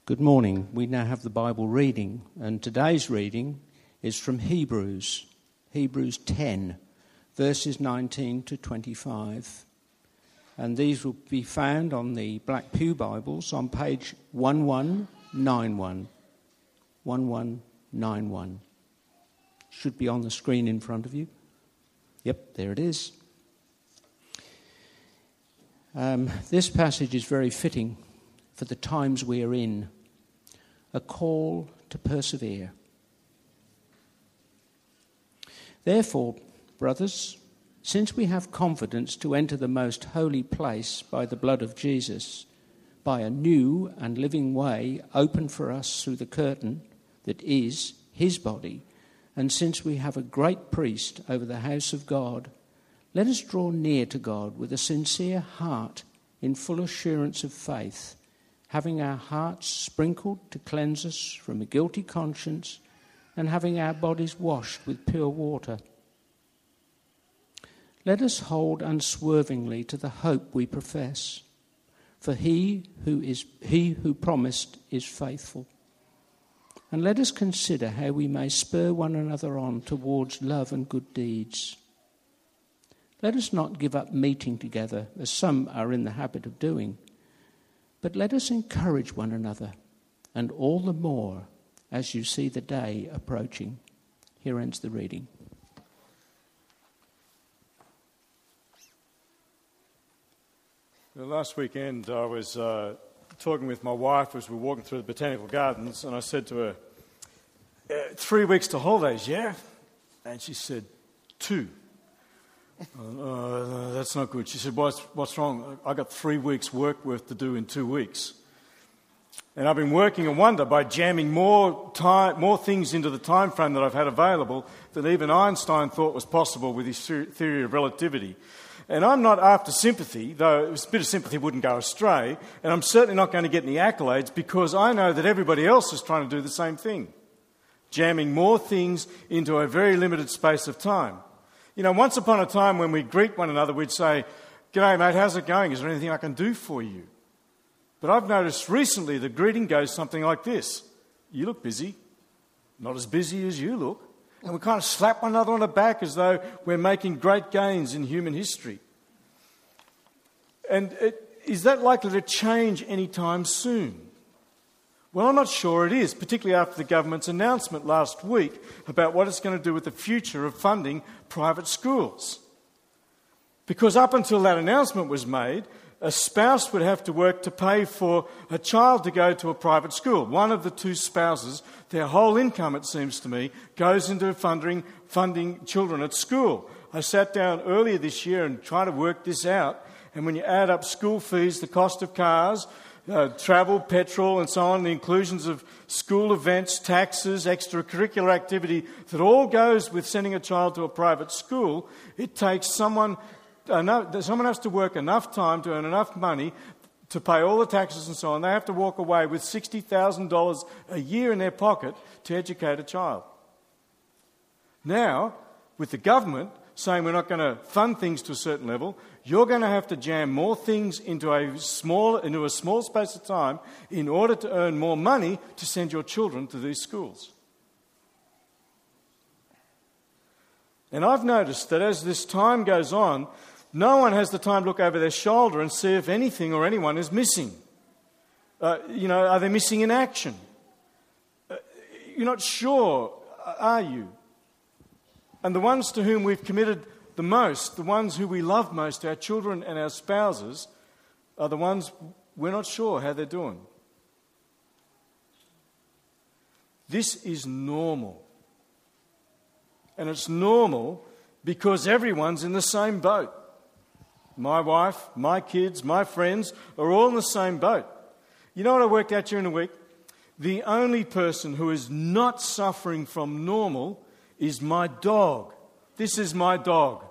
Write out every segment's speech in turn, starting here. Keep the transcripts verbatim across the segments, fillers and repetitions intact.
Good morning. We now have the Bible reading, and today's reading is from Hebrews, Hebrews ten, verses nineteen to twenty-five. And these will be found on the Black Pew Bibles on page eleven ninety-one. eleven ninety-one. Should be on the screen in front of you. Yep, there it is. Um, this passage is very fitting for the times we are in, a call to persevere. Therefore, brothers, since we have confidence to enter the most holy place by the blood of Jesus, by a new and living way opened for us through the curtain that is his body, and since we have a great priest over the house of God, let us draw near to God with a sincere heart in full assurance of faith, having our hearts sprinkled to cleanse us from a guilty conscience, and having our bodies washed with pure water. Let us hold unswervingly to the hope we profess, for he who is he who promised is faithful. And let us consider how we may spur one another on towards love and good deeds. Let us not give up meeting together, as some are in the habit of doing, but let us encourage one another, and all the more as you see the day approaching. Here ends the reading. Well, last weekend I was uh, talking with my wife as we were walking through the botanical gardens, and I said to her, uh, three weeks to holidays, yeah? And she said, two. Uh, that's not good. She said, what's, what's wrong? I got three weeks' work worth to do in two weeks. And I've been working a wonder by jamming more time, more things into the time frame that I've had available than even Einstein thought was possible with his theory of relativity. And I'm not after sympathy, though a bit of sympathy wouldn't go astray, and I'm certainly not going to get any accolades because I know that everybody else is trying to do the same thing, jamming more things into a very limited space of time. You know, once upon a time when we greet one another, we'd say, "G'day, mate, how's it going? Is there anything I can do for you?" But I've noticed recently the greeting goes something like this. "You look busy." "Not as busy as you look." And we kind of slap one another on the back as though we're making great gains in human history. And it, is that likely to change anytime soon? Well, I'm not sure it is, particularly after the government's announcement last week about what it's going to do with the future of funding private schools. Because up until that announcement was made, a spouse would have to work to pay for a child to go to a private school. One of the two spouses, their whole income, it seems to me, goes into funding, funding children at school. I sat down earlier this year and tried to work this out, and when you add up school fees, the cost of cars, Uh, travel, petrol and so on, the inclusions of school events, taxes, extracurricular activity that all goes with sending a child to a private school, it takes someone, enough, someone has to work enough time to earn enough money to pay all the taxes and so on. They have to walk away with sixty thousand dollars a year in their pocket to educate a child. Now, with the government saying we're not going to fund things to a certain level, you're going to have to jam more things into a small into a small space of time in order to earn more money to send your children to these schools. And I've noticed that as this time goes on, no one has the time to look over their shoulder and see if anything or anyone is missing. Uh, you know, are they missing in action? Uh, you're not sure, are you? And the ones to whom we've committed the most, the ones who we love most, our children and our spouses, are the ones we're not sure how they're doing. This is normal. And it's normal because everyone's in the same boat. My wife, my kids, my friends are all in the same boat. You know what I worked out during the week? The only person who is not suffering from normal is my dog. This is my dog.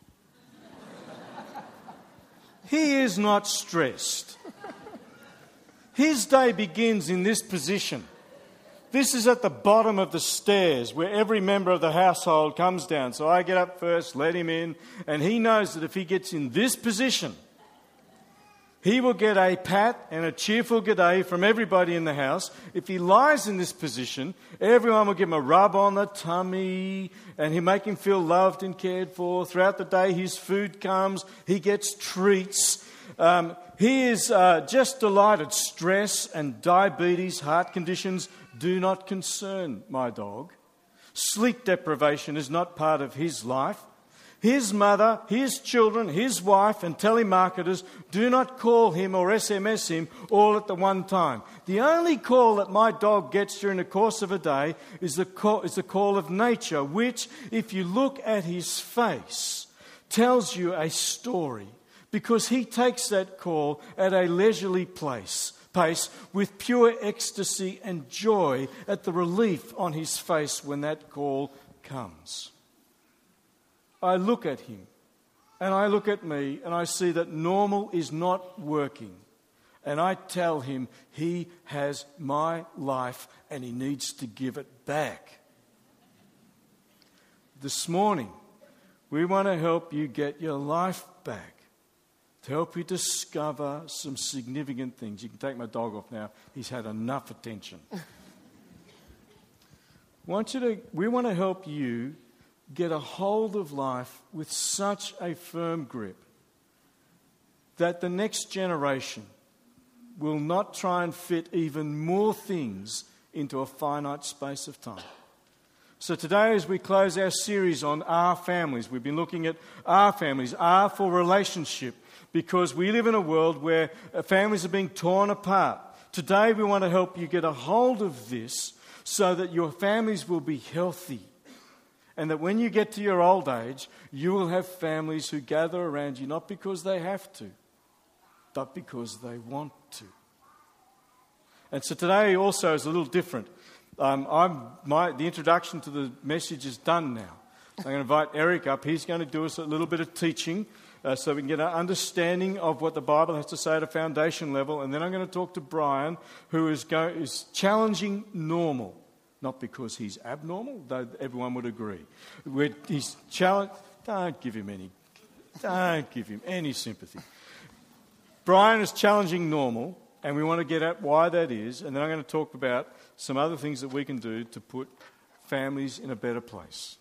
He is not stressed. His day begins in this position. This is at the bottom of the stairs where every member of the household comes down. So I get up first, let him in, and he knows that if he gets in this position, He will get a pat and a cheerful good day from everybody in the house. If he lies in this position, everyone will give him a rub on the tummy and he'll make him feel loved and cared for. Throughout the day, his food comes. He gets treats. Um, he is uh, just delighted. Stress and diabetes, heart conditions do not concern my dog. Sleep deprivation is not part of his life. His mother, his children, his wife and telemarketers do not call him or S M S him all at the one time. The only call that my dog gets during the course of a day is the call, is the call of nature, which, if you look at his face, tells you a story, because he takes that call at a leisurely place, pace with pure ecstasy and joy at the relief on his face when that call comes. I look at him and I look at me and I see that normal is not working. And I tell him he has my life and he needs to give it back. This morning, we want to help you get your life back, to help you discover some significant things. You can take my dog off now. He's had enough attention. want you to, we want to help you get a hold of life with such a firm grip that the next generation will not try and fit even more things into a finite space of time. So today, as we close our series on our families, we've been looking at our families, R for relationship, because we live in a world where families are being torn apart. Today, we want to help you get a hold of this so that your families will be healthy. And that when you get to your old age, you will have families who gather around you, not because they have to, but because they want to. And so today also is a little different. Um, I'm, my, the introduction to the message is done now. I'm going to invite Eric up. He's going to do us a little bit of teaching uh, so we can get an understanding of what the Bible has to say at a foundation level. And then I'm going to talk to Brian, who is, go, is challenging normal. Not because he's abnormal, though everyone would agree. We're, he's challenged. Don't give him any. Don't give him any sympathy. Brian is challenging normal, and we want to get at why that is. And then I'm going to talk about some other things that we can do to put families in a better place.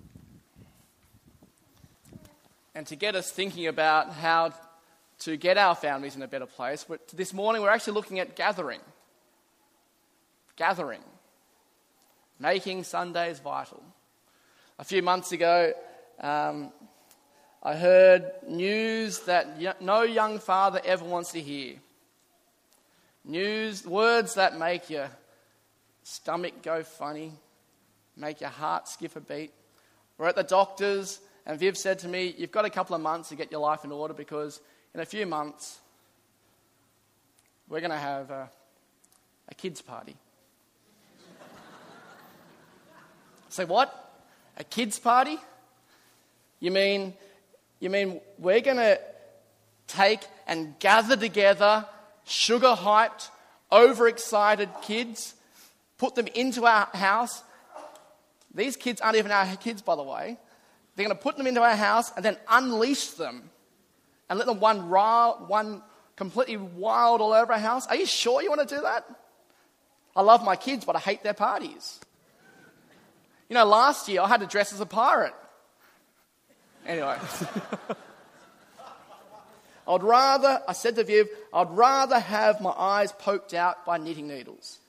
And to get us thinking about how to get our families in a better place, this morning we're actually looking at gathering. Gathering. Making Sundays vital. A few months ago, um, I heard news that no young father ever wants to hear. News, words that make your stomach go funny, make your heart skip a beat. We're at the doctor's, and Viv said to me, you've got a couple of months to get your life in order, because in a few months, we're going to have a, a kids' party. Say, what? A kids' party? You mean, you mean we're going to take and gather together sugar-hyped, overexcited kids, put them into our house? These kids aren't even our kids, by the way. They're going to put them into our house and then unleash them and let them run, run completely wild all over our house. Are you sure you want to do that? I love my kids, but I hate their parties. You know, last year I had to dress as a pirate. Anyway. I'd rather, I said to Viv, I'd rather have my eyes poked out by knitting needles.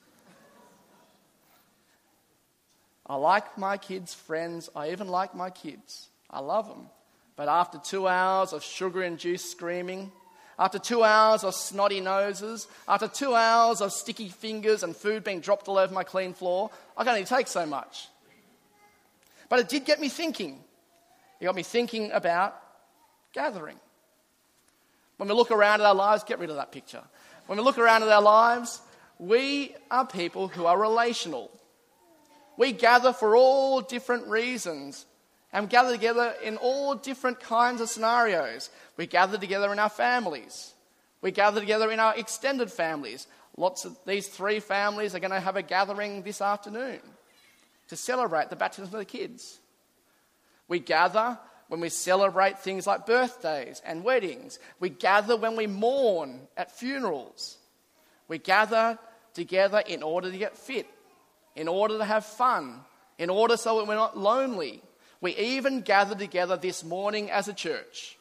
I like my kids' friends. I even like my kids. I love them. But after two hours of sugar-induced screaming, after two hours of snotty noses, after two hours of sticky fingers and food being dropped all over my clean floor, I can only take so much. But it did get me thinking. It got me thinking about gathering. When we look around at our lives, get rid of that picture. When we look around at our lives, we are people who are relational. We gather for all different reasons and gather together in all different kinds of scenarios. We gather together in our families. We gather together in our extended families. Lots of these three families are going to have a gathering this afternoon to celebrate the baptism of the kids. We gather when we celebrate things like birthdays and weddings. We gather when we mourn at funerals. We gather together in order to get fit, in order to have fun, in order so that we're not lonely. We even gather together this morning as a church.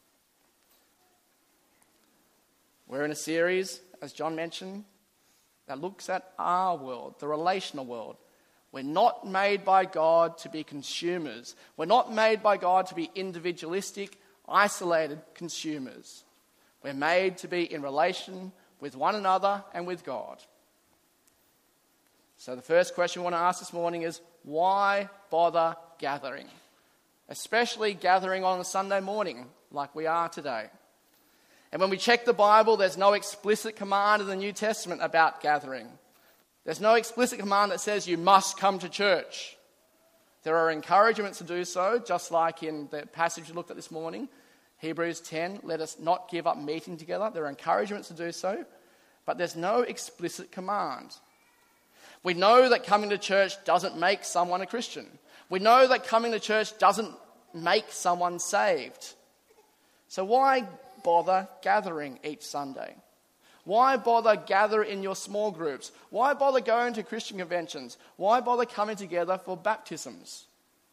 We're in a series, as John mentioned, that looks at our world, the relational world. We're not made by God to be consumers. We're not made by God to be individualistic, isolated consumers. We're made to be in relation with one another and with God. So the first question we want to ask this morning is, why bother gathering? Especially gathering on a Sunday morning like we are today. And when we check the Bible, there's no explicit command in the New Testament about gathering. There's no explicit command that says you must come to church. There are encouragements to do so, just like in the passage we looked at this morning, Hebrews ten, let us not give up meeting together. There are encouragements to do so, but there's no explicit command. We know that coming to church doesn't make someone a Christian. We know that coming to church doesn't make someone saved. So why bother gathering each Sunday? Why bother gather in your small groups? Why bother going to Christian conventions? Why bother coming together for baptisms?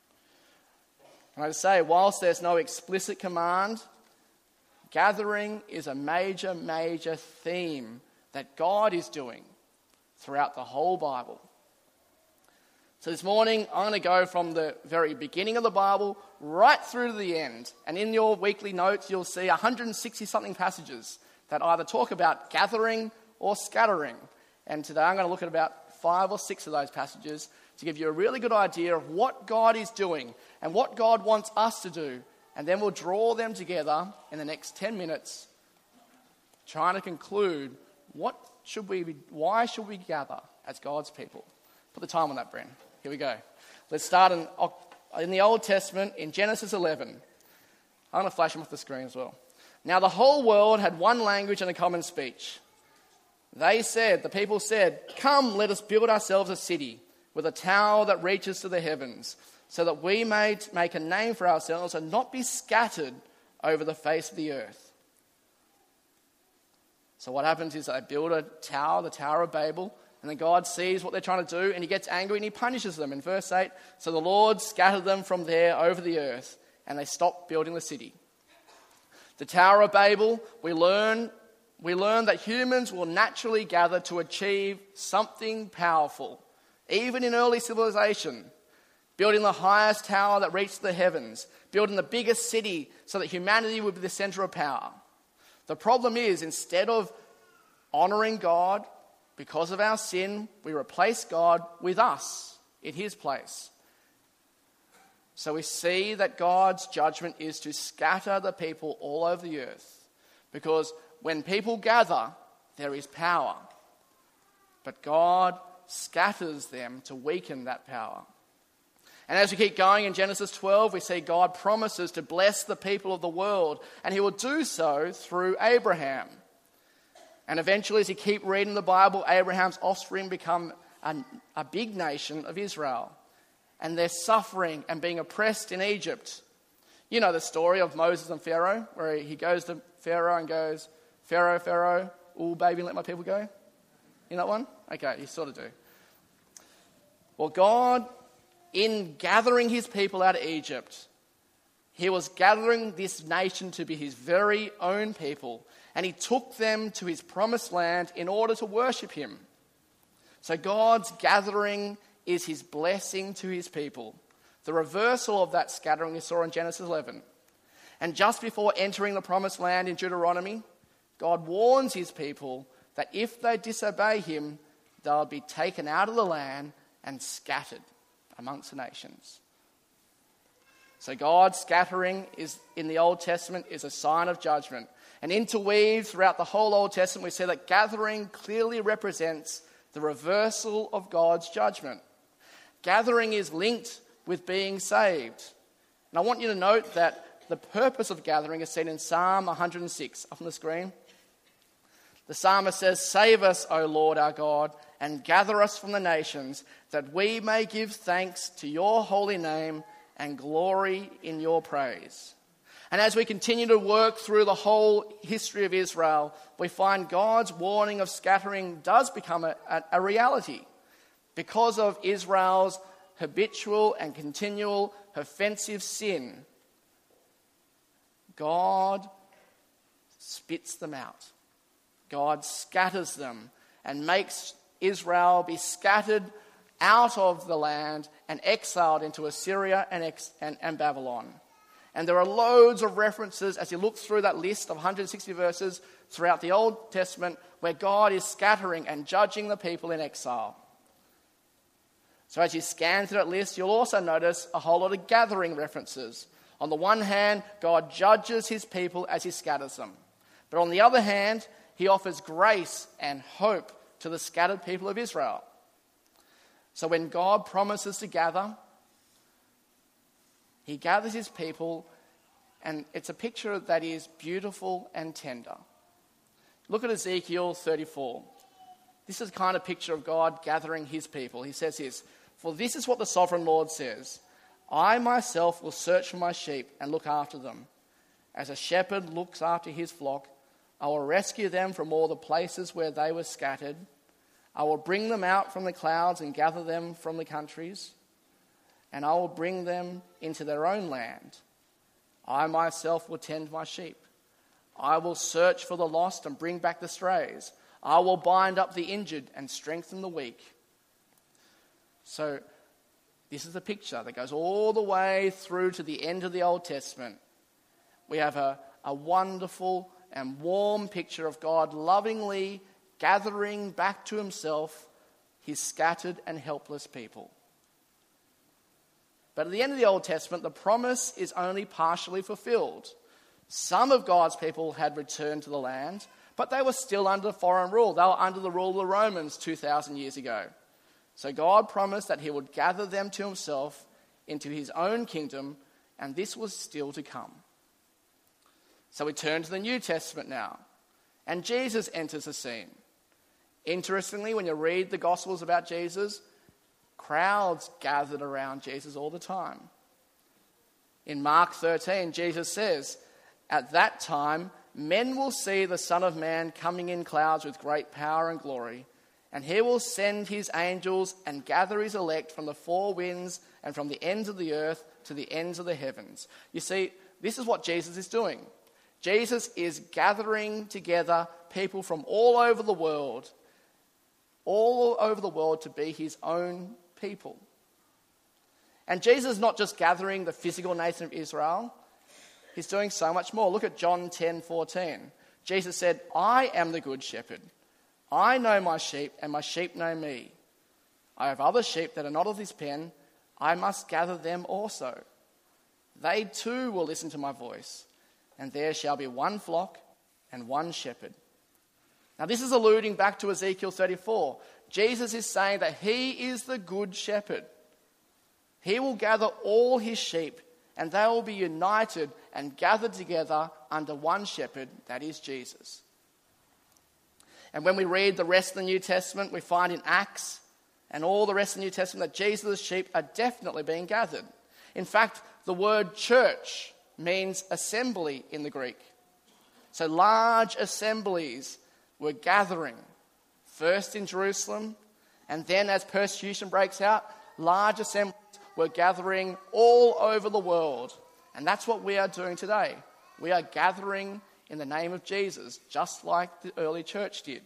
And I say, whilst there's no explicit command, gathering is a major, major theme that God is doing throughout the whole Bible. So this morning, I'm going to go from the very beginning of the Bible right through to the end. And in your weekly notes, you'll see one hundred sixty something passages that either talk about gathering or scattering. And today I'm going to look at about five or six of those passages to give you a really good idea of what God is doing and what God wants us to do. And then we'll draw them together in the next ten minutes, trying to conclude what should we be, why should we gather as God's people? Put the time on that, Bren. Here we go. Let's start in, in the Old Testament, in Genesis eleven. I'm going to flash them off the screen as well. Now the whole world had one language and a common speech. They said, the people said, "Come, let us build ourselves a city with a tower that reaches to the heavens, so that we may make a name for ourselves and not be scattered over the face of the earth." So what happens is they build a tower, the Tower of Babel, and then God sees what they're trying to do and he gets angry and he punishes them. In verse eight, so the Lord scattered them from there over the earth and they stopped building the city. The Tower of Babel, we learn, we learn that humans will naturally gather to achieve something powerful, even in early civilization. Building the highest tower that reached the heavens, building the biggest city so that humanity would be the center of power. The problem is, instead of honoring God, because of our sin, we replace God with us in his place. So we see that God's judgment is to scatter the people all over the earth. Because when people gather, there is power. But God scatters them to weaken that power. And as we keep going in Genesis twelve, we see God promises to bless the people of the world. And he will do so through Abraham. And eventually, as you keep reading the Bible, Abraham's offspring become a, a big nation of Israel. And they're suffering and being oppressed in Egypt. You know the story of Moses and Pharaoh, where he goes to Pharaoh and goes, "Pharaoh, Pharaoh, ooh, baby, let my people go." You know that one? Okay, you sort of do. Well, God, in gathering his people out of Egypt, he was gathering this nation to be his very own people. And he took them to his promised land in order to worship him. So God's gathering is his blessing to his people. The reversal of that scattering we saw in Genesis eleven. And just before entering the promised land in Deuteronomy, God warns his people that if they disobey him, they'll be taken out of the land and scattered amongst the nations. So God's scattering is in the Old Testament is a sign of judgment. And interweaved throughout the whole Old Testament, we see that gathering clearly represents the reversal of God's judgment. Gathering is linked with being saved. And I want you to note that the purpose of gathering is seen in Psalm one hundred six, up on the screen. The psalmist says, "Save us, O Lord our God, and gather us from the nations, that we may give thanks to your holy name and glory in your praise. And as we continue to work through the whole history of Israel, we find God's warning of scattering does become a, a, a reality because of Israel's habitual and continual offensive sin. God spits them out. God scatters them and makes Israel be scattered out of the land and exiled into Assyria and, ex- and, and Babylon. And there are loads of references as you look through that list of one hundred sixty verses throughout the Old Testament where God is scattering and judging the people in exile. So as you scan through that list, you'll also notice a whole lot of gathering references. On the one hand, God judges his people as he scatters them. But on the other hand, he offers grace and hope to the scattered people of Israel. So when God promises to gather, he gathers his people, and it's a picture that is beautiful and tender. Look at Ezekiel thirty-four. This is the kind of picture of God gathering his people. He says this, "For this is what the sovereign Lord says, I myself will search for my sheep and look after them. As a shepherd looks after his flock, I will rescue them from all the places where they were scattered. I will bring them out from the clouds and gather them from the countries, and I will bring them into their own land. I myself will tend my sheep. I will search for the lost and bring back the strays. I will bind up the injured and strengthen the weak." So this is a picture that goes all the way through to the end of the Old Testament. We have a, a wonderful and warm picture of God lovingly gathering back to himself his scattered and helpless people. But at the end of the Old Testament, the promise is only partially fulfilled. Some of God's people had returned to the land, but they were still under foreign rule. They were under the rule of the Romans two thousand years ago. So God promised that he would gather them to himself into his own kingdom, and this was still to come. So we turn to the New Testament now, and Jesus enters the scene. Interestingly, when you read the Gospels about Jesus, crowds gathered around Jesus all the time. In Mark thirteen, Jesus says, "At that time, men will see the Son of Man coming in clouds with great power and glory, and he will send his angels and gather his elect from the four winds and from the ends of the earth to the ends of the heavens." You see, this is what Jesus is doing. Jesus is gathering together people from all over the world, all over the world to be his own people. And Jesus is not just gathering the physical nation of Israel. He's doing so much more. Look at John ten fourteen. Jesus said, "I am the good shepherd. I know my sheep, and my sheep know me. I have other sheep that are not of this pen. I must gather them also. They too will listen to my voice, and there shall be one flock and one shepherd." Now this is alluding back to Ezekiel thirty-four. Jesus is saying that he is the good shepherd. He will gather all his sheep, and they will be united and gathered together under one shepherd, that is Jesus. And when we read the rest of the New Testament, we find in Acts and all the rest of the New Testament that Jesus' sheep are definitely being gathered. In fact, the word church means assembly in the Greek. So large assemblies were gathering, first in Jerusalem, and then as persecution breaks out, large assemblies were gathering all over the world. And that's what we are doing today. We are gathering in the name of Jesus, just like the early church did.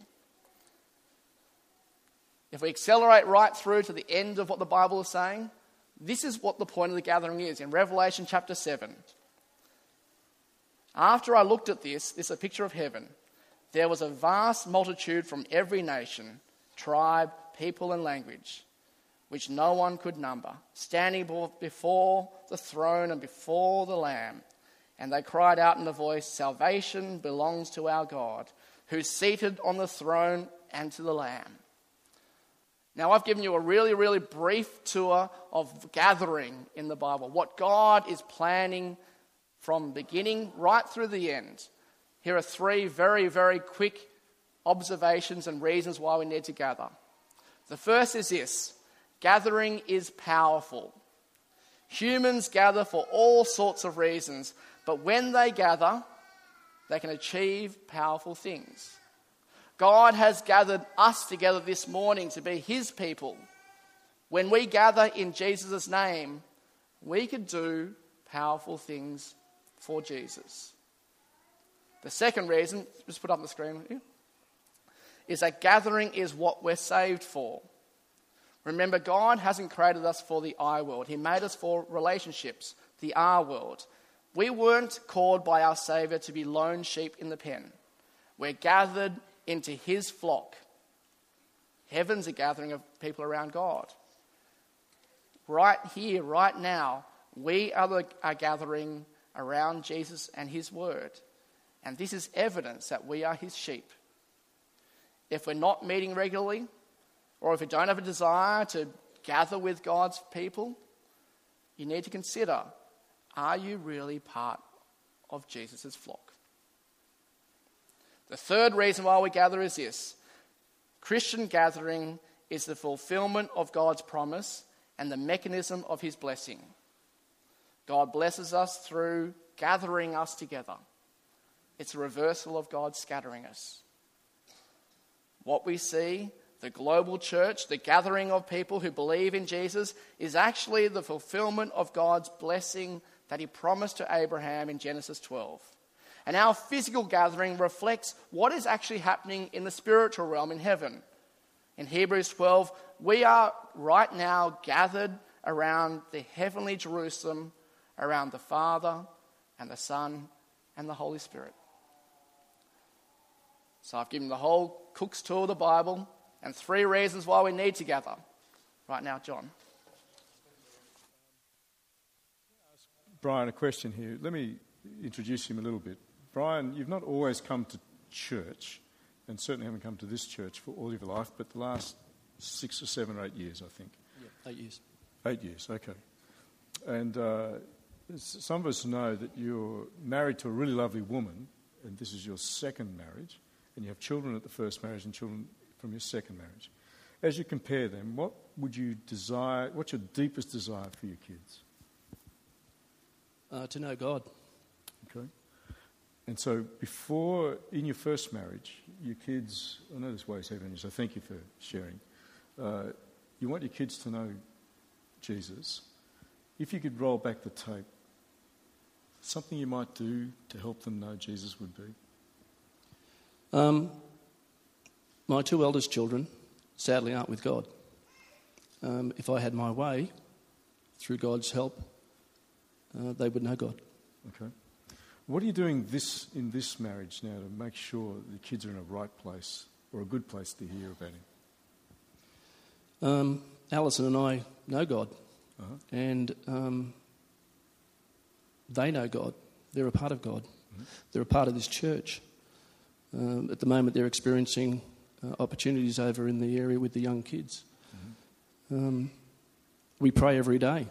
If we accelerate right through to the end of what the Bible is saying, this is what the point of the gathering is in Revelation chapter seven. "After I looked at this," this is a picture of heaven, "there was a vast multitude from every nation, tribe, people and language, which no one could number, standing before the throne and before the Lamb. And they cried out in a voice, 'Salvation belongs to our God, who's seated on the throne and to the Lamb.'" Now, I've given you a really, really brief tour of gathering in the Bible, what God is planning from beginning right through the end. Here are three very, very quick observations and reasons why we need to gather. The first is this: gathering is powerful. Humans gather for all sorts of reasons, but when they gather, they can achieve powerful things. God has gathered us together this morning to be his people. When we gather in Jesus' name, we can do powerful things for Jesus. The second reason, just put up on the screen here, is that gathering is what we're saved for. Remember, God hasn't created us for the I world. He made us for relationships, the R world. We weren't called by our Saviour to be lone sheep in the pen. We're gathered into his flock. Heaven's a gathering of people around God. Right here, right now, we are, the, are gathering around Jesus and his word. And this is evidence that we are his sheep. If we're not meeting regularly, or if we don't have a desire to gather with God's people, you need to consider, are you really part of Jesus' flock? The third reason why we gather is this. Christian gathering is the fulfillment of God's promise and the mechanism of his blessing. God blesses us through gathering us together. It's a reversal of God scattering us. What we see, the global church, the gathering of people who believe in Jesus, is actually the fulfillment of God's blessing that he promised to Abraham in Genesis twelve. And our physical gathering reflects what is actually happening in the spiritual realm in heaven. In Hebrews twelve, we are right now gathered around the heavenly Jerusalem, around the Father and the Son and the Holy Spirit. So I've given the whole Cook's tour of the Bible and three reasons why we need to gather. Right now, John. Brian, a question here. Let me introduce him a little bit. Brian, you've not always come to church, and certainly haven't come to this church for all of your life, but the last six or seven or eight years, I think. Yeah, eight years. Eight years, okay. And uh, some of us know that you're married to a really lovely woman, and this is your second marriage, and you have children at the first marriage and children from your second marriage. As you compare them, what would you desire, what's your deepest desire for your kids? Uh, to know God. Okay. And so before, in your first marriage, your kids, I know this weighs heavy on you, so thank you for sharing. Uh, you want your kids to know Jesus. If you could roll back the tape, something you might do to help them know Jesus would be? Um, my two eldest children, sadly, aren't with God. Um, if I had my way, through God's help, uh, they would know God. Okay. What are you doing this in this marriage now to make sure the kids are in a right place or a good place to hear about him? Um, Alison and I know God, Uh-huh. and um, they know God. They're a part of God. Mm-hmm. They're a part of this church. Um, at the moment, they're experiencing uh, opportunities over in the area with the young kids. Mm-hmm. Um, we pray every day.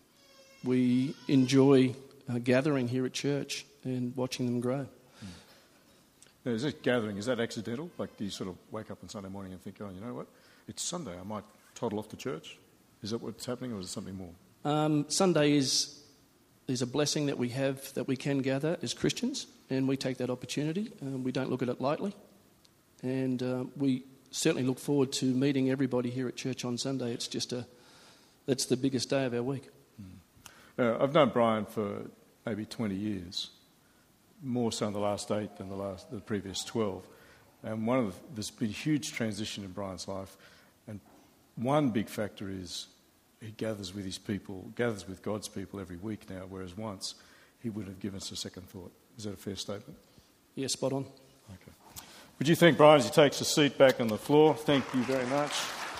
We enjoy uh, gathering here at church and watching them grow. Mm. Now, is this gathering, is that accidental? Like, do you sort of wake up on Sunday morning and think, oh, you know what, it's Sunday, I might toddle off to church? Is that what's happening, or is it something more? Um, Sunday is is a blessing that we have, that we can gather as Christians, and we take that opportunity. Um, we don't look at it lightly, and uh, we certainly look forward to meeting everybody here at church on Sunday. It's just a that's the biggest day of our week. Mm. Uh, I've known Brian for maybe twenty years, more so in the last eight than the last the previous twelve. And one of the, there's been a huge transition in Brian's life, and one big factor is he gathers with his people, gathers with God's people every week now, whereas once he wouldn't have given us a second thought. Is that a fair statement? Yeah, spot on. Okay. Would you thank Brian as he takes a seat back on the floor? Thank you very much.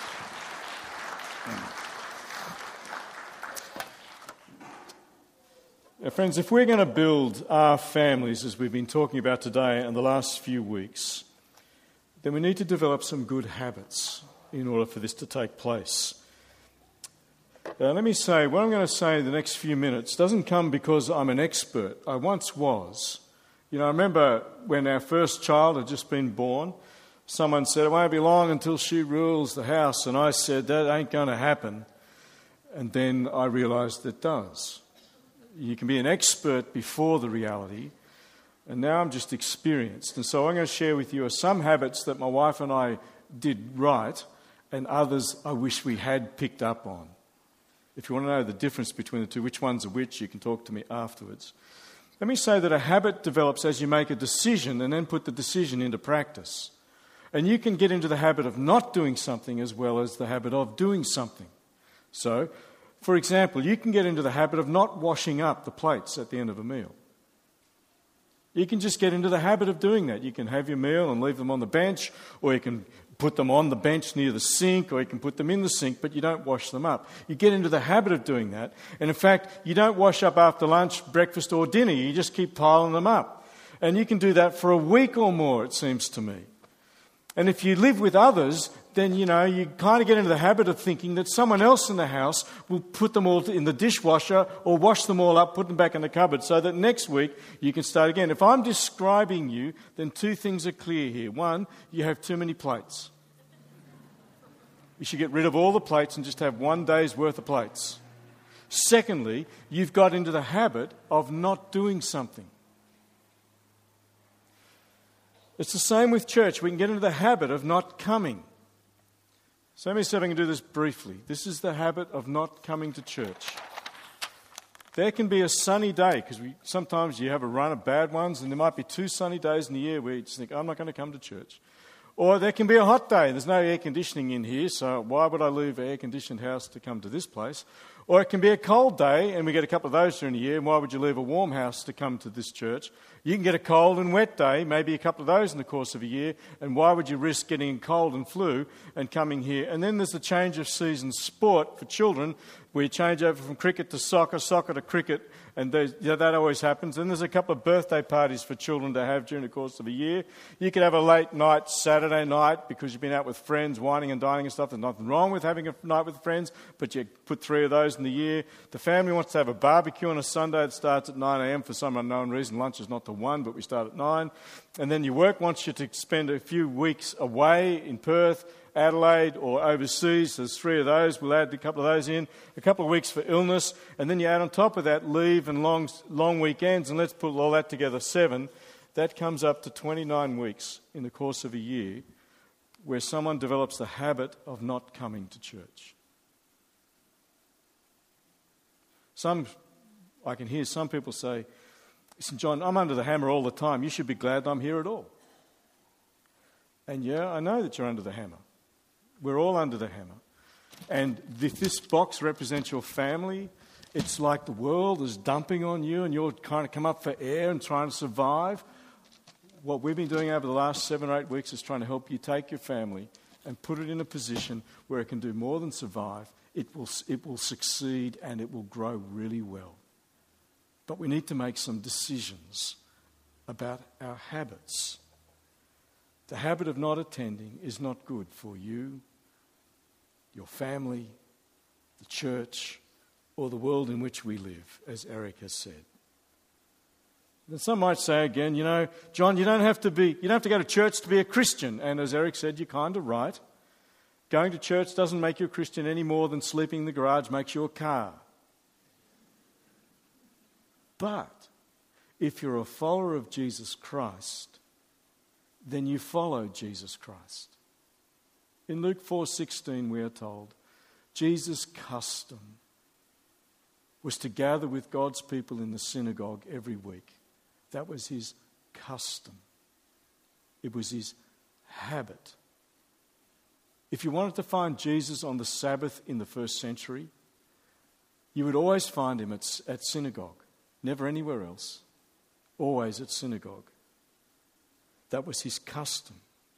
Now, friends, if we're going to build our families, as we've been talking about today and the last few weeks, then we need to develop some good habits in order for this to take place. Uh, let me say, what I'm going to say in the next few minutes doesn't come because I'm an expert. I once was. You know, I remember when our first child had just been born, someone said, it won't be long until she rules the house, and I said, that ain't going to happen. And then I realised it does. You can be an expert before the reality, and now I'm just experienced. And so I'm going to share with you some habits that my wife and I did right, and others I wish we had picked up on. If you want to know the difference between the two, which ones are which, you can talk to me afterwards. Let me say that a habit develops as you make a decision and then put the decision into practice. And you can get into the habit of not doing something as well as the habit of doing something. So, for example, you can get into the habit of not washing up the plates at the end of a meal. You can just get into the habit of doing that. You can have your meal and leave them on the bench, or you can put them on the bench near the sink, or you can put them in the sink, but you don't wash them up. You get into the habit of doing that. And in fact, you don't wash up after lunch, breakfast or dinner. You just keep piling them up. And you can do that for a week or more, it seems to me. And if you live with others, then, you know, you kind of get into the habit of thinking that someone else in the house will put them all in the dishwasher or wash them all up, put them back in the cupboard, so that next week you can start again. If I'm describing you, then two things are clear here. One, you have too many plates. You should get rid of all the plates and just have one day's worth of plates. Secondly, you've got into the habit of not doing something. It's the same with church. We can get into the habit of not coming. So let me see if I can do this briefly. This is the habit of not coming to church. There can be a sunny day, because we sometimes you have a run of bad ones, and there might be two sunny days in the year where you just think, I'm not going to come to church. Or there can be a hot day. There's no air conditioning in here, so why would I leave an air-conditioned house to come to this place? Or it can be a cold day, and we get a couple of those during the year, and why would you leave a warm house to come to this church? You can get a cold and wet day, maybe a couple of those in the course of a year, and why would you risk getting cold and flu and coming here? And then there's the change of season sport for children, where you change over from cricket to soccer, soccer to cricket, and yeah, that always happens. And there's a couple of birthday parties for children to have during the course of a year. You could have a late night Saturday night because you've been out with friends, whining and dining and stuff. There's nothing wrong with having a night with friends, but you put three of those in the year. The family wants to have a barbecue on a Sunday that starts at nine a.m. for some unknown reason. Lunch is not till one, but we start at nine. And then your work wants you to spend a few weeks away in Perth, Adelaide or overseas. There's three of those. We'll add a couple of those in. A couple of weeks for illness. And then you add on top of that leave and long, long weekends. And let's put all that together, seven. That comes up to twenty-nine weeks in the course of a year where someone develops the habit of not coming to church. Some, I can hear some people say, listen, John, I'm under the hammer all the time. You should be glad I'm here at all. And yeah, I know that you're under the hammer. We're all under the hammer. And if this box represents your family, it's like the world is dumping on you and you're kind of come up for air and trying to survive. What we've been doing over the last seven or eight weeks is trying to help you take your family and put it in a position where it can do more than survive. It will, it will succeed and it will grow really well. But we need to make some decisions about our habits. The habit of not attending is not good for you, your family, the church, or the world in which we live, as Eric has said. And some might say again, you know, John, you don't have to be, you don't have to go to church to be a Christian. And as Eric said, you're kind of right. Going to church doesn't make you a Christian any more than sleeping in the garage makes you a car. But if you're a follower of Jesus Christ, then you follow Jesus Christ. In Luke four sixteen, we are told, Jesus' custom was to gather with God's people in the synagogue every week. That was his custom. It was his habit. If you wanted to find Jesus on the Sabbath in the first century, you would always find him at, at synagogue, never anywhere else, always at synagogue. That was his custom.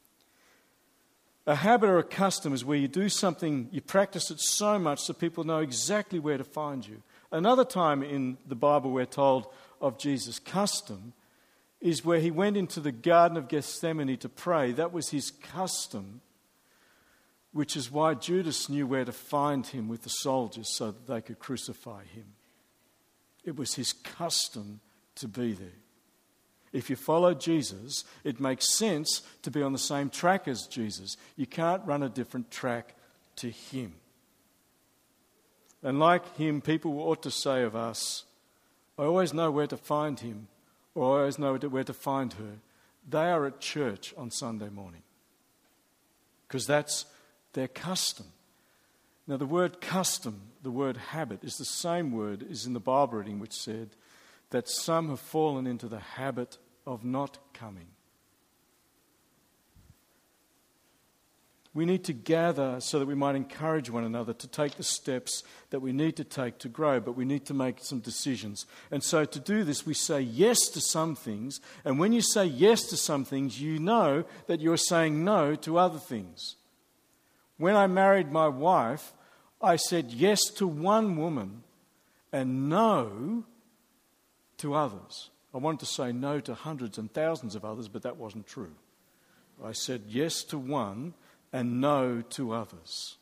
A habit or a custom is where you do something, you practice it so much that people know exactly where to find you. Another time in the Bible we're told of Jesus' custom is where he went into the Garden of Gethsemane to pray. That was his custom, which is why Judas knew where to find him with the soldiers so that they could crucify him. It was his custom to be there. If you follow Jesus, it makes sense to be on the same track as Jesus. You can't run a different track to him. And like him, people ought to say of us, I always know where to find him, or I always know where to find her. They are at church on Sunday morning. Because that's their custom. Now the word custom, the word habit, is the same word as in the Bible reading which said that some have fallen into the habit of not coming. We need to gather so that we might encourage one another to take the steps that we need to take to grow, but we need to make some decisions. And so to do this, we say yes to some things, and when you say yes to some things, you know that you're saying no to other things. When I married my wife, I said yes to one woman and no to others. I wanted to say no to hundreds and thousands of others, but that wasn't true. I said yes to one and no to others.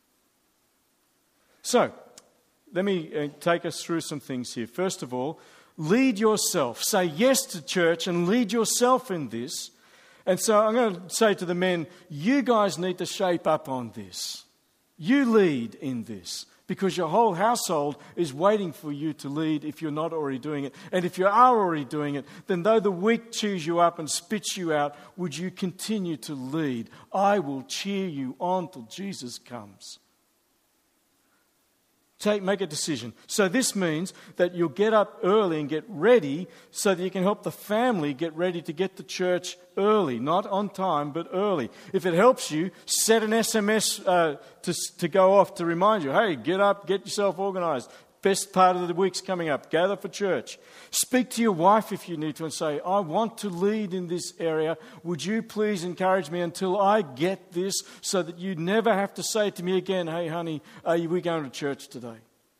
So, let me uh, take us through some things here. First of all, lead yourself. Say yes to church and lead yourself in this. And so I'm going to say to the men, you guys need to shape up on this. You lead in this. Because your whole household is waiting for you to lead if you're not already doing it. And if you are already doing it, then though the weak chews you up and spits you out, would you continue to lead? I will cheer you on till Jesus comes. Take, make a decision. So this means that you'll get up early and get ready so that you can help the family get ready to get to church early. Not on time, but early. If it helps you, set an S M S uh, to, to go off to remind you, hey, get up, get yourself organised. Best part of the week's coming up. Gather for church. Speak to your wife if you need to and say, I want to lead in this area. Would you please encourage me until I get this so that you never have to say to me again, hey, honey, are we going to church today?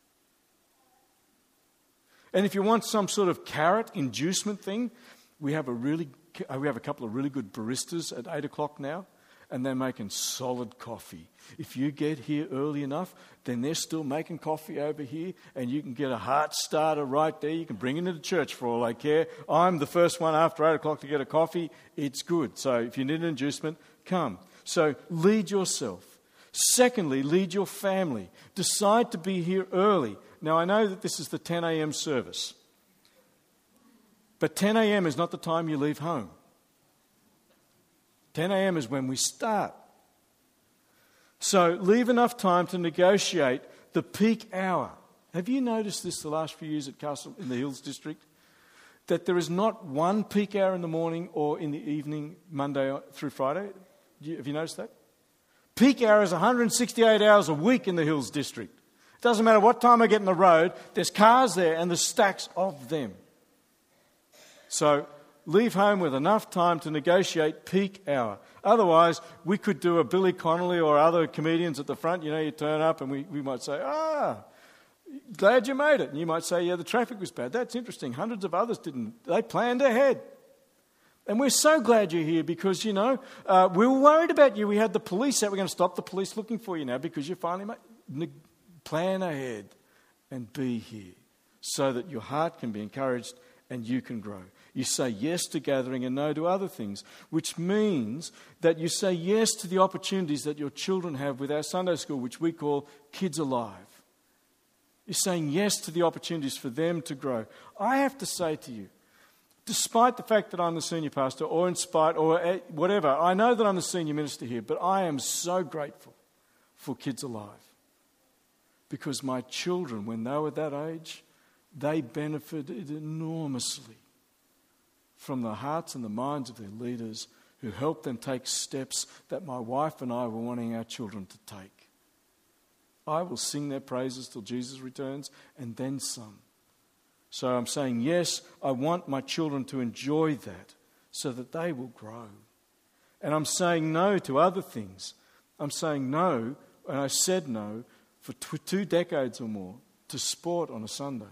And if you want some sort of carrot inducement thing, we have a really we have a couple of really good baristas at eight o'clock now. And they're making solid coffee. If you get here early enough, then they're still making coffee over here, and you can get a heart starter right there. You can bring it into church for all I care. I'm the first one after eight o'clock to get a coffee. It's good. So if you need an inducement, come. So lead yourself. Secondly, lead your family. Decide to be here early. Now, I know that this is the ten a.m. service, but ten a.m. is not the time you leave home. ten a.m. is when we start. So leave enough time to negotiate the peak hour. Have you noticed this the last few years at Castle in the Hills District? That there is not one peak hour in the morning or in the evening, Monday through Friday? Have you noticed that? Peak hour is one hundred sixty-eight hours a week in the Hills District. It doesn't matter what time I get on the road, there's cars there and there's stacks of them. So leave home with enough time to negotiate peak hour. Otherwise, we could do a Billy Connolly or other comedians at the front. You know, you turn up and we, we might say, ah, glad you made it. And you might say, yeah, the traffic was bad. That's interesting. Hundreds of others didn't. They planned ahead. And we're so glad you're here because, you know, uh, we were worried about you. We had the police out. We're going to stop the police looking for you now because you finally made, ne- plan ahead and be here so that your heart can be encouraged and you can grow. You say yes to gathering and no to other things, which means that you say yes to the opportunities that your children have with our Sunday school, which we call Kids Alive. You're saying yes to the opportunities for them to grow. I have to say to you, despite the fact that I'm the senior pastor, or in spite, or whatever, I know that I'm the senior minister here, but I am so grateful for Kids Alive. Because my children, when they were that age, they benefited enormously from the hearts and the minds of their leaders who helped them take steps that my wife and I were wanting our children to take. I will sing their praises till Jesus returns and then some. So I'm saying, yes, I want my children to enjoy that so that they will grow. And I'm saying no to other things. I'm saying no, and I said no for tw- two decades or more to sport on a Sunday.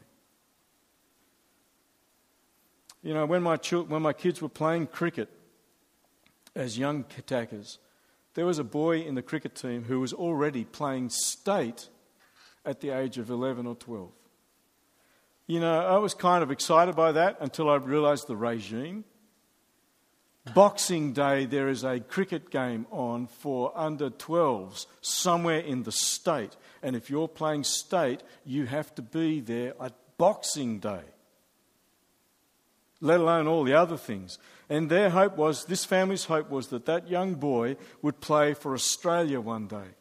You know, when my ch- when my kids were playing cricket as young attackers, there was a boy in the cricket team who was already playing state at the age of eleven or twelve. You know, I was kind of excited by that until I realised the regime. Boxing Day, there is a cricket game on for under twelves somewhere in the state. And if you're playing state, you have to be there at Boxing Day, let alone all the other things. And their hope was, this family's hope was that that young boy would play for Australia one day.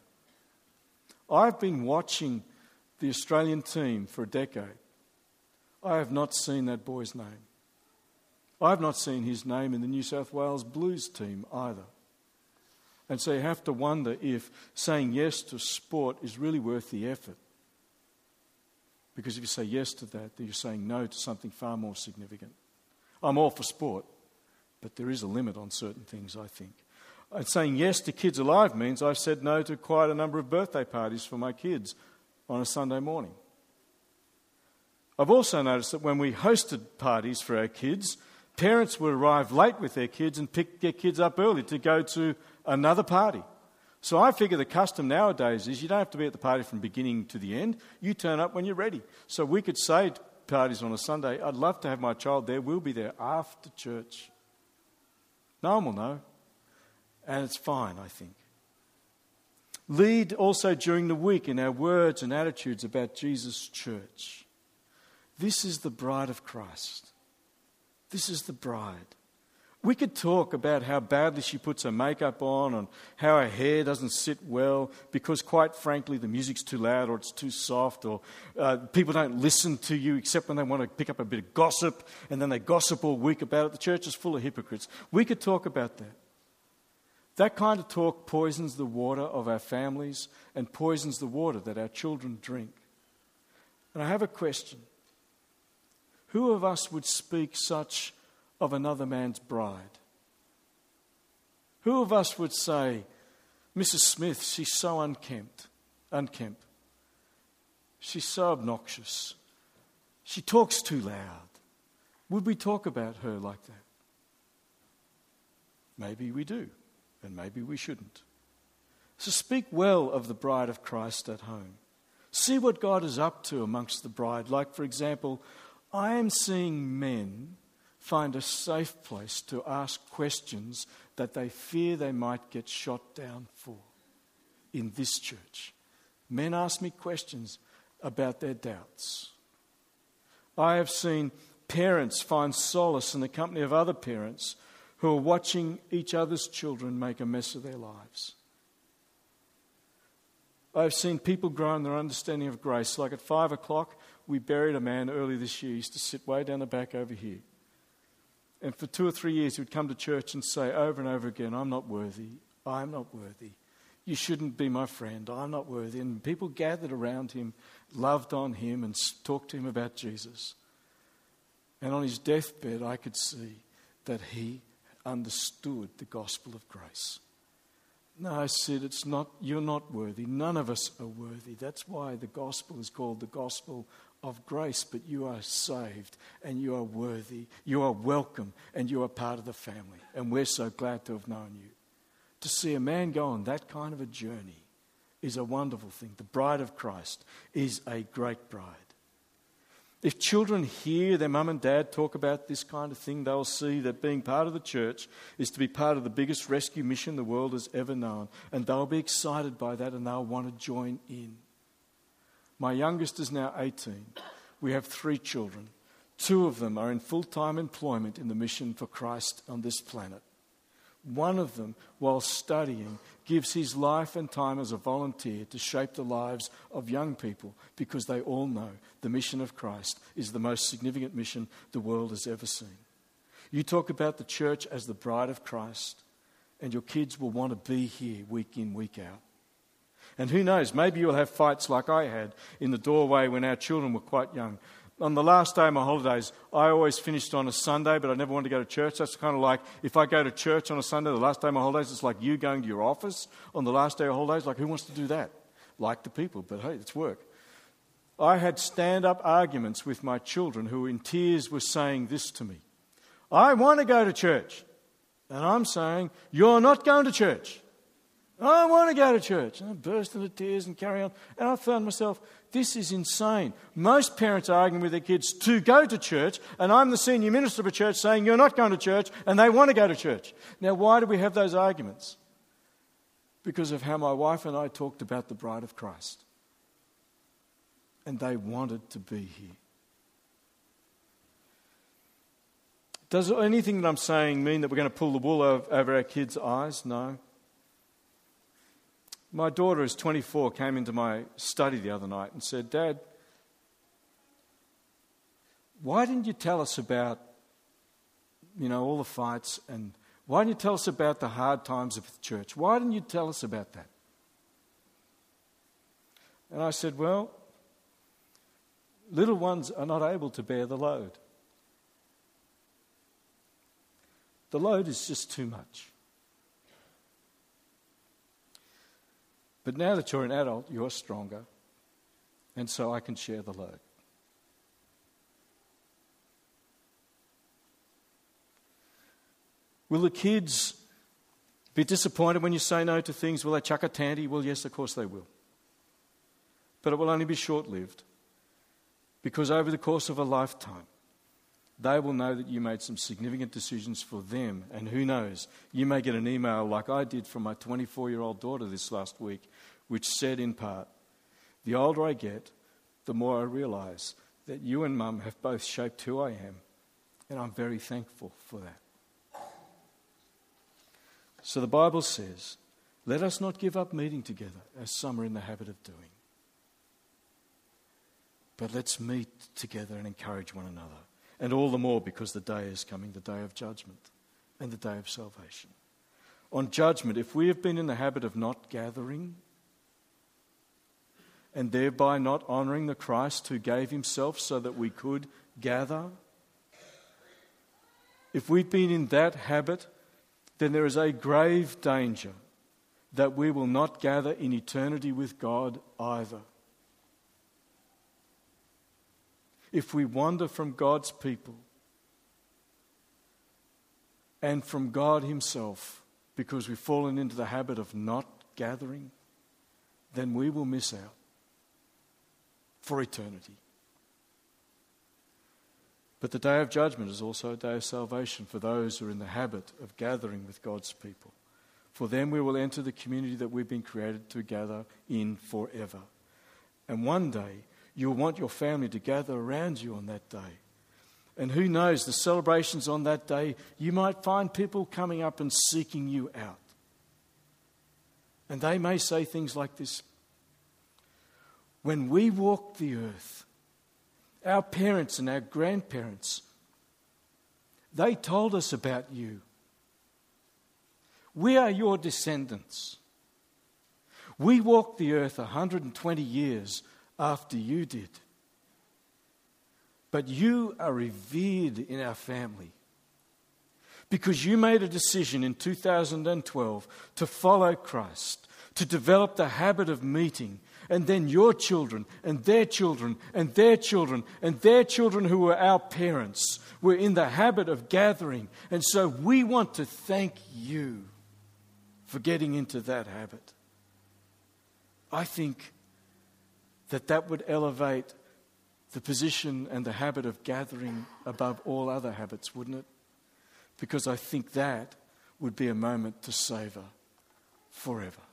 I've been watching the Australian team for a decade. I have not seen that boy's name. I have not seen his name in the New South Wales Blues team either. And so you have to wonder if saying yes to sport is really worth the effort. Because if you say yes to that, then you're saying no to something far more significant. I'm all for sport, but there is a limit on certain things, I think. And saying yes to Kids Alive means I've said no to quite a number of birthday parties for my kids on a Sunday morning. I've also noticed that when we hosted parties for our kids, parents would arrive late with their kids and pick their kids up early to go to another party. So I figure the custom nowadays is you don't have to be at the party from beginning to the end. You turn up when you're ready. So we could say to parties on a Sunday, I'd love to have my child there. We'll be there after church. No one will know. And it's fine, I think. Lead also during the week in our words and attitudes about Jesus' church. This is the bride of Christ. This is the bride. We could talk about how badly she puts her makeup on and how her hair doesn't sit well because, quite frankly, the music's too loud or it's too soft or uh, people don't listen to you except when they want to pick up a bit of gossip and then they gossip all week about it. The church is full of hypocrites. We could talk about that. That kind of talk poisons the water of our families and poisons the water that our children drink. And I have a question. Who of us would speak such of another man's bride? Who of us would say, Missus Smith, she's so unkempt, unkempt. She's so obnoxious. She talks too loud. Would we talk about her like that? Maybe we do, and maybe we shouldn't. So speak well of the bride of Christ at home. See what God is up to amongst the bride. Like, for example, I am seeing men find a safe place to ask questions that they fear they might get shot down for in this church. Men ask me questions about their doubts. I have seen parents find solace in the company of other parents who are watching each other's children make a mess of their lives. I've seen people grow in their understanding of grace. Like at five o'clock, we buried a man early this year. He used to sit way down the back over here. And for two or three years, he would come to church and say over and over again, I'm not worthy. I'm not worthy. You shouldn't be my friend. I'm not worthy. And people gathered around him, loved on him, and talked to him about Jesus. And on his deathbed, I could see that he understood the gospel of grace. No, Sid, it's not, you're not worthy. None of us are worthy. That's why the gospel is called the gospel of grace. But you are saved and you are worthy. You are welcome and you are part of the family. And we're so glad to have known you. To see a man go on that kind of a journey is a wonderful thing. The bride of Christ is a great bride. If children hear their mum and dad talk about this kind of thing, they'll see that being part of the church is to be part of the biggest rescue mission the world has ever known. And they'll be excited by that and they'll want to join in. My youngest is now eighteen. We have three children. Two of them are in full-time employment in the mission for Christ on this planet. One of them, while studying, gives his life and time as a volunteer to shape the lives of young people because they all know the mission of Christ is the most significant mission the world has ever seen. You talk about the church as the bride of Christ, and your kids will want to be here week in, week out. And who knows, maybe you'll have fights like I had in the doorway when our children were quite young. On the last day of my holidays, I always finished on a Sunday, but I never wanted to go to church. That's kind of like, if I go to church on a Sunday, the last day of my holidays, it's like you going to your office on the last day of holidays. Like, who wants to do that? Like the people, but hey, it's work. I had stand-up arguments with my children who in tears were saying this to me. I want to go to church. And I'm saying, you're not going to church. I want to go to church. And I burst into tears and carry on. And I found myself, this is insane. Most parents are arguing with their kids to go to church, and I'm the senior minister of a church saying you're not going to church, and they want to go to church. Now, why do we have those arguments? Because of how my wife and I talked about the bride of Christ. And they wanted to be here. Does anything that I'm saying mean that we're going to pull the wool over our kids' eyes? No. My daughter, who's twenty-four, came into my study the other night and said, Dad, why didn't you tell us about, you know, all the fights, and why didn't you tell us about the hard times of the church? Why didn't you tell us about that? And I said, well, little ones are not able to bear the load. The load is just too much. But now that you're an adult, you're stronger, and so I can share the load. Will the kids be disappointed when you say no to things? Will they chuck a tanty? Well, yes, of course they will. But it will only be short-lived, because over the course of a lifetime, they will know that you made some significant decisions for them. And who knows, you may get an email like I did from my twenty-four-year-old daughter this last week, which said in part, the older I get, the more I realise that you and Mum have both shaped who I am. And I'm very thankful for that. So the Bible says, let us not give up meeting together, as some are in the habit of doing. But let's meet together and encourage one another. And all the more because the day is coming, the day of judgment and the day of salvation. On judgment, if we have been in the habit of not gathering and thereby not honouring the Christ who gave himself so that we could gather, if we've been in that habit, then there is a grave danger that we will not gather in eternity with God either. If we wander from God's people and from God himself because we've fallen into the habit of not gathering, then we will miss out for eternity. But the day of judgment is also a day of salvation for those who are in the habit of gathering with God's people. For them we will enter the community that we've been created to gather in forever. And one day you'll want your family to gather around you on that day. And who knows, the celebrations on that day, you might find people coming up and seeking you out. And they may say things like this: when we walked the earth, our parents and our grandparents, they told us about you. We are your descendants. We walked the earth one hundred twenty years after you did. But you are revered in our family because you made a decision in two thousand twelve to follow Christ, to develop the habit of meeting, and then your children and their children and their children and their children who were our parents were in the habit of gathering. And so we want to thank you for getting into that habit. I think that that would elevate the position and the habit of gathering above all other habits, wouldn't it? Because I think that would be a moment to savour forever.